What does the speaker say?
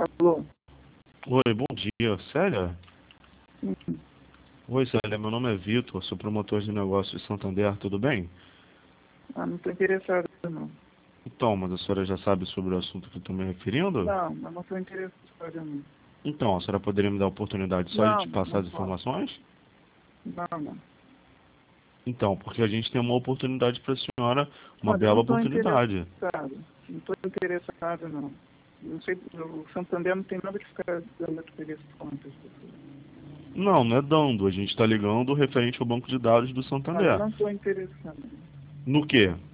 Alô? Oi, bom dia. Célia? Sim. Oi, Célia. Meu nome é Vitor, sou promotor de negócios de Santander, tudo bem? Ah, não estou interessada, não. Então, mas a senhora já sabe sobre o assunto que eu estou me referindo? Não, mas não estou interessada, não. Então, a senhora poderia me dar a oportunidade só de Não, te passar não as posso. informações? Não, não. Então, porque a gente tem uma oportunidade para a senhora, uma Olha, eu bela não estou oportunidade. interessada. Não estou interessada, não. Não sei, o Santander não tem nada de ficar dando telefone para as pessoas. Não, não é dando, a gente está ligando referente ao banco de dados do Olha, eu Santander. não estou interessada. No quê?